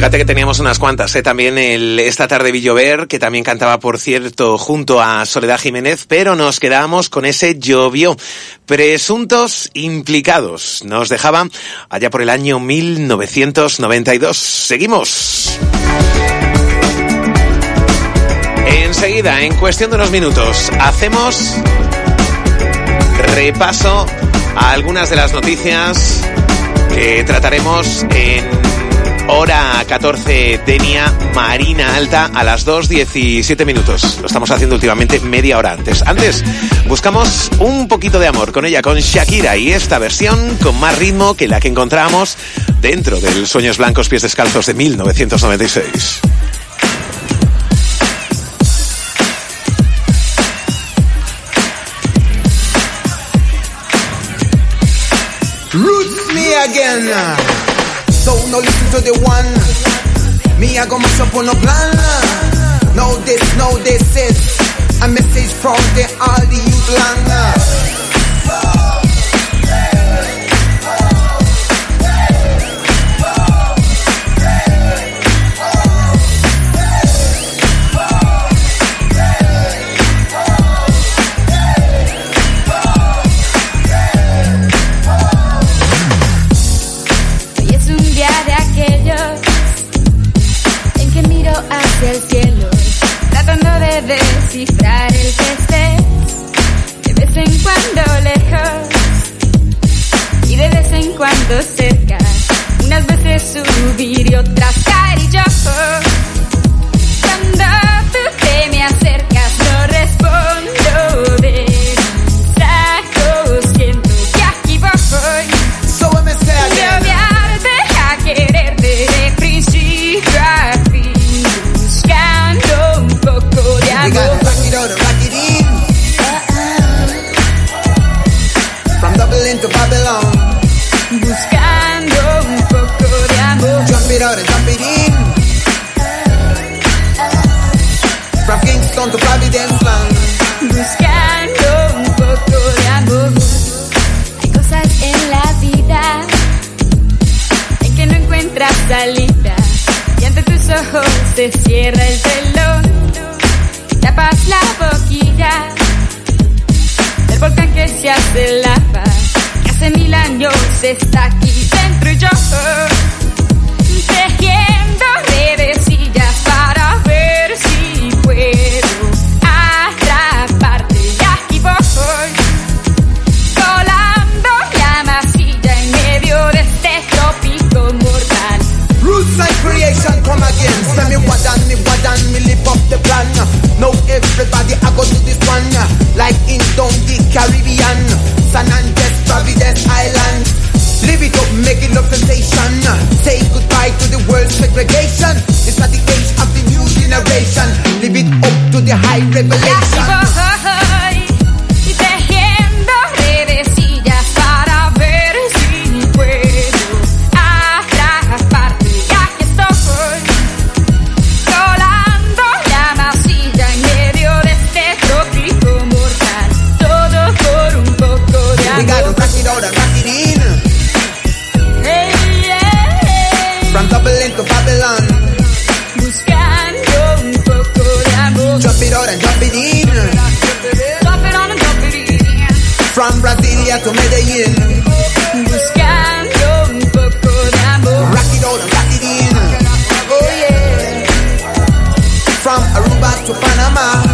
Fíjate que teníamos unas cuantas, también Esta tarde vi llover, que también cantaba, por cierto, junto a Soledad Jiménez, pero nos quedábamos con ese Llovió. Presuntos implicados. Nos dejaban allá por el año 1992. Seguimos. Enseguida, en cuestión de unos minutos, hacemos repaso a algunas de las noticias que trataremos en hora 14 Denia Marina Alta a las 2:17 minutos. Lo estamos haciendo últimamente media hora antes. Antes buscamos un poquito de amor con ella, con Shakira, y esta versión con más ritmo que la que encontramos dentro del Sueños Blancos Pies Descalzos de 1996. Roots me again. So no listen to the one. Me I go mash up on no plan. No this is a message from the all the youth land. Del cielo, tratando de descifrar el que estés, de vez en cuando lejos y de vez en cuando cerca, unas veces subir y otras caer, y yo cuando tú te me acercas no respondo de mis ojos, siento que aquí voy, So let me say again. lloviarte a quererte de principio a fin. We gotta rock it out and rock it in. From Dublin to Babylon. Buscando un poco de amor. Jump it out and jump it in. From Kingston to Providence land. Buscando un poco de amor. Hay cosas en la vida en que no encuentras salida, y ante tus ojos se cierra el telón. Tapas la boquilla del volcán que se hace lava, que hace 1000 años está aquí dentro, y yo tejiendo redecillas para ver si puedo atraparte, y aquí voy colando la masilla en medio de este trópico mortal. Roots and creation come again. Send me what and me lift up the plan. Now everybody I go to this one. Like in down the Caribbean, San Andres, Providence Island. Live it up, make it love sensation. Say goodbye to the world segregation. It's at the age of the new generation. Live it up to the high revelation. Y tejiendo redecillas para ver si puedo atraparte, y aquí estoy colando la masilla en medio de este trópico mortal, todo por un poco de We gotta amor. rock it out and rock it in. Hey, hey, From Dublin to Babylon. buscando un poco de amor. Jump it out and jump it in. Drop it on and drop it in. From Brasilia to Medellin. Buscando un poco de amor. Rock it out and rock it in. Oh yeah. From Aruba to Panama.